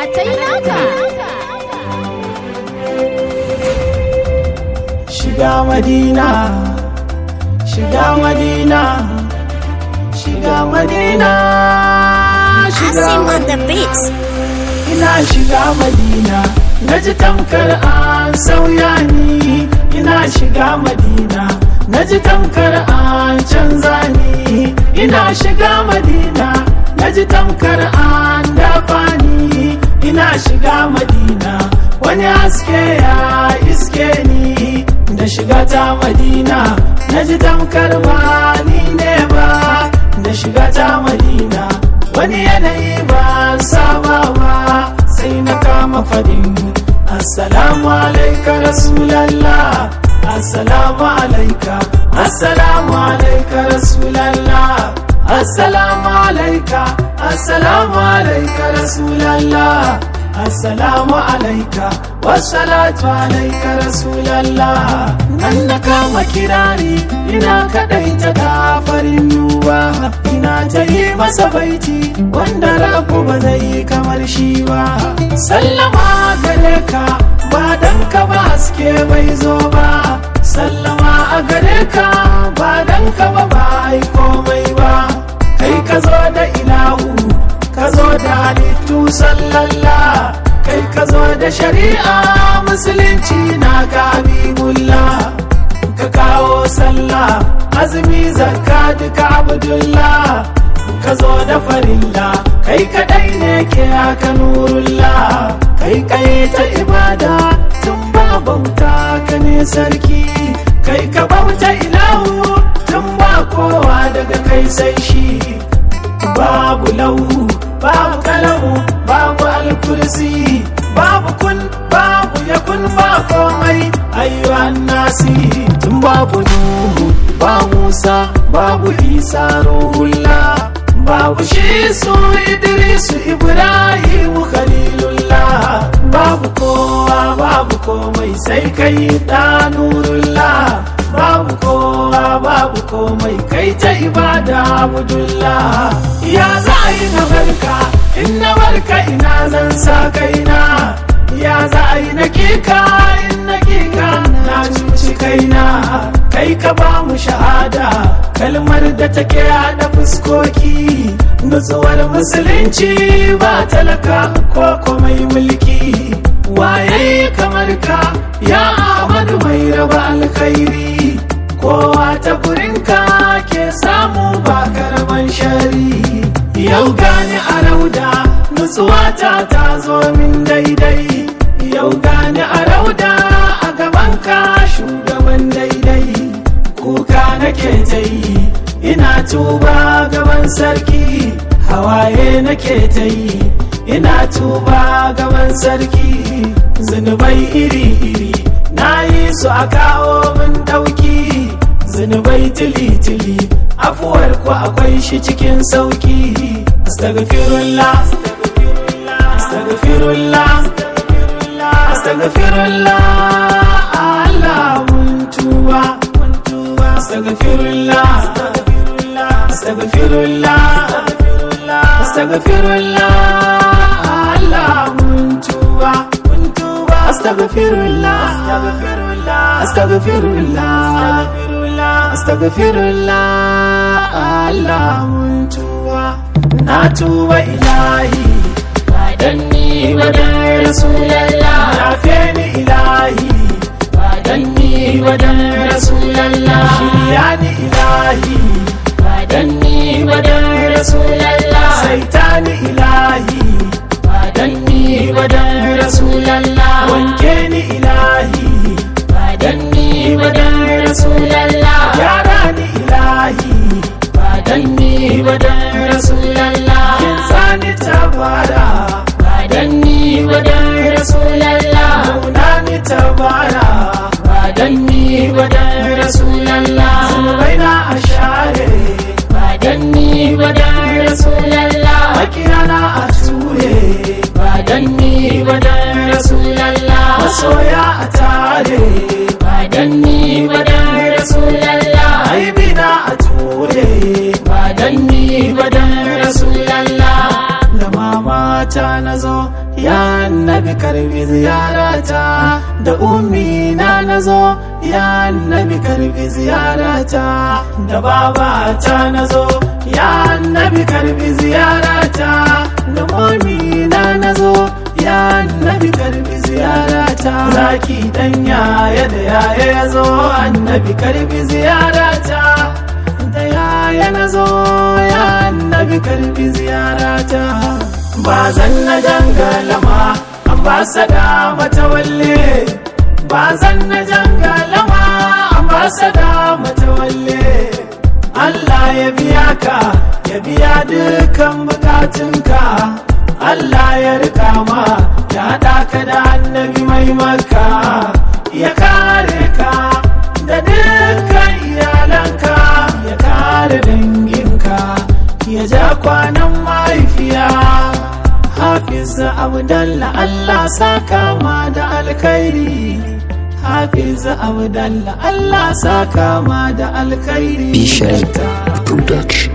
ta yi naka. Shiga Madina, shiga Madina, shiga Madina, shiga Asim on the beats. Ina shiga Madina, naji tamkar an sauya ni. Ina shiga Madina, naji tamkar an canza ni. Ina shiga Madina, naji tamkar an dafa ni. Ina shiga Madina, wani haske ya iske ni. Da shiga ta Madina, naji tamkar ba ni ne ba. Da shiga ta Madina, wani yanayi ba saba ba. Sai na kama fadin assalamu alaika rasulallah, assalamu alaika, assalamu alaika rasulallah, assalamu alaika, assalamu alaika rasulallah, assalamu alaika, wassalatu alaika rasulallah. Nan na kama kirari, ina kadaita da farin nuwa, ina ta yi masa baiti wanda rabu ba zai yi kamar shi ba. Sallama gare ka, ba dan ka ba haske bai zo ba. Sallama a gare ka, ba dan ka ba ai komai ba. Kai ka zo da ilahu, ka zo da halittu sallallah. Kai ka zo da shari'a musulunci na ka habibullah. Ka kawo sallah, azumi zakka duka abdullah. Ka zo da farilla, kai kadai ne ke haka nurullah. Kai kai ta ibada, tun ba bauta ka ne sarki. Kai ka bauta ilahu, tun ba kowa daga kai sai shi. Babu lahu, babu kalamu, babu alkursi, babu kun, babu yakun, ba komai ayyuhan nasi. Tun babu Nuhu, ba Musa, babu Isa ruhullah, babu shi su Idrisu Ibrahimu Khalilullah. Babu kowa, babu komai sai kai da nurullah. Babu kowa, babu komai kai ta ibada abdullah. Ya za a yi na barka, in na barka ina zan sa kaina. Ya za a yi na kika, in na kika na cuci kaina. Kai ka ba mu shahada, kalmar da take hada fuskoki. Nutsuwar musulunci ba talaka ko komai mulki. Waye kamar ka, ya Ahmadu mai raba alkhairi. Kowa ta gurinka ke samu ba karaman shari. Yau gani a rauda, nutsuwata ta zo min daidai. Yau gani a rauda, a gabanka shugaban daidai. Kuka nake ta yi, ina tuba gaban sarki. Hawaye nake ta yi, ina tuba gaban sarki. Zunubai iri-iri, na yi su a kawo min ɗauki. Zunubai tili-tili, afuwar ku akwai shi cikin sauki. Astaghfirullah, astaghfirullah, astaghfirullah, Allah mun tuba. Astaghfirullah, astaghfirullah, astaghfirullah, Allah mun tuba. Astaghfirullah, astaghfirullah, astaghfirullah, Allah mun tuba. Na tuba ilahi, ba dan ni ba dan rasulallah. Yafe ni ilahi, ba dan ni ba dan rasulallah. Shirya ni ilahi, ba dan ni ba dan rasulallah. Saita ni ilahi, ba dan ni ba dan rasulallah. Wanke ni ilahi, ba dan ni ba dan rasulallah. Gyara ni ilahi, ba dan ni ba dan rasulallah. Insani tabara, ba dan ni ba dan rasulallah. Nuna ni tabara, ba dan ni ba dan rasulallah. Zunubaina a share, ba dan ni ba dan rasulallah. Makiyana a ture, ba dan ni ba dan rasulallah. Masoya a tare, ba dan ni ba dan rasulallah. Aibina a ture, ba dan ni ba dan rasulallah. Da mamata na zo ya annabi karbi ziyarata da ummi na nazo ya annabi karbi ziyarata da babata nazo ya annabi karbi ziyarata da ummi na nazo ya annabi karbi ziyarata zaki dan yaya da yaya yazo annabi karbi ziyarata da yaya nazo ya annabi karbi ziyarata ba zan na jangalama ambasada matawalle ba zan na jangalama ambasada matawalle Allah ya biya ka ya biya dukkan bukatunka Allah ya rika ma ya haɗa ka da annabi mai maka ya kare ka da dukkan iyalanka ya kare danginka ya ja kwanan mahaifiya Hafiz Abdalla Allah saka ma da alkhairi Hafiz Abdalla Allah saka ma da alkhairi Bishara Production.